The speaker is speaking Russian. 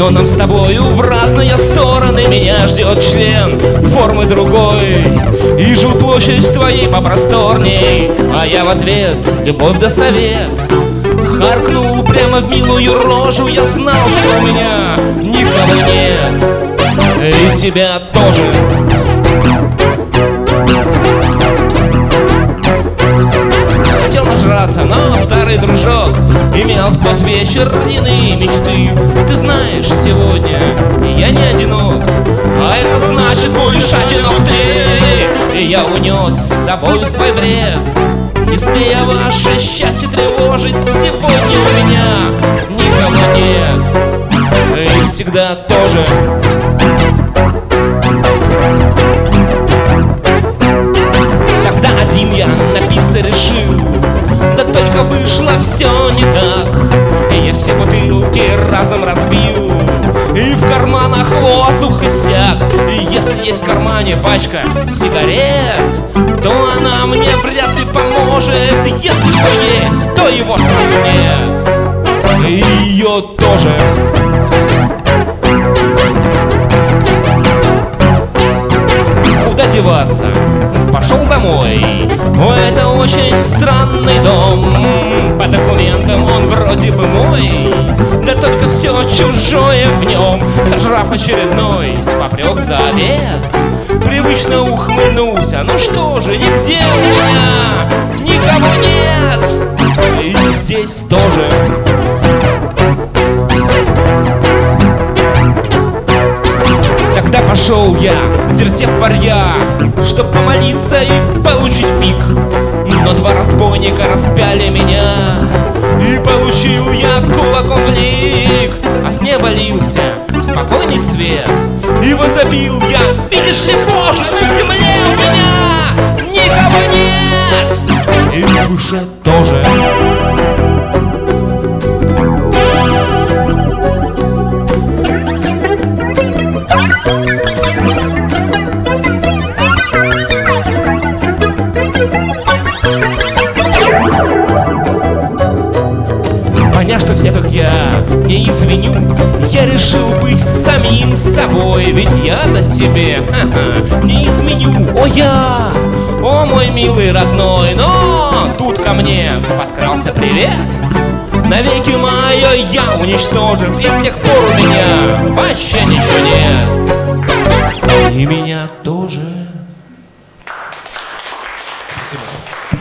Но нам с тобою в разные стороны. Меня ждет член формы другой, и жилплощадь твоей попросторней. А я в ответ любовь да совет харкнул прямо в милую рожу. Я знал, что у меня никого нет, и тебя тоже. Хотел нажраться, но старый дружок имел в тот вечер иные мечты. Ты знаешь, сегодня я не одинок, а это значит, будешь одинок ты. И я унес с собой свой бред, не смея ваше счастье тревожить. Сегодня у меня никого нет, и всегда тоже. Тогда один я напиться решил, да только вышло все не так. И я все бутылки разом разбил, и в карманах воздух иссяк. И если есть в кармане пачка сигарет, то она мне вряд ли поможет. Если что есть, то его сразу нет, и ее тоже. Куда деваться? Пошел домой. О, это очень странный дом. По документам он вроде бы мой, да только все чужое в нем. Сожрав очередной попрек за обед, привычно ухмыльнулся. Ну что же, нигде у меня никого нет, и здесь тоже. Тогда пошел я, вертев варья, чтоб помолиться и получить фиг. Но два разбойника распяли меня, и получил я кулаком в лик. А с неба лился спокойный свет, и возопил я: видишь ли, Боже, на земле у меня никого нет, и выше тоже. Поняв, что все как я не извиню, я решил быть самим собой. Ведь я-то себе не изменю. О, я, о, мой милый родной. Но тут ко мне подкрался привет. Навеки мое я уничтожив, и с тех пор у меня вообще ничего нет, и меня тоже. Спасибо.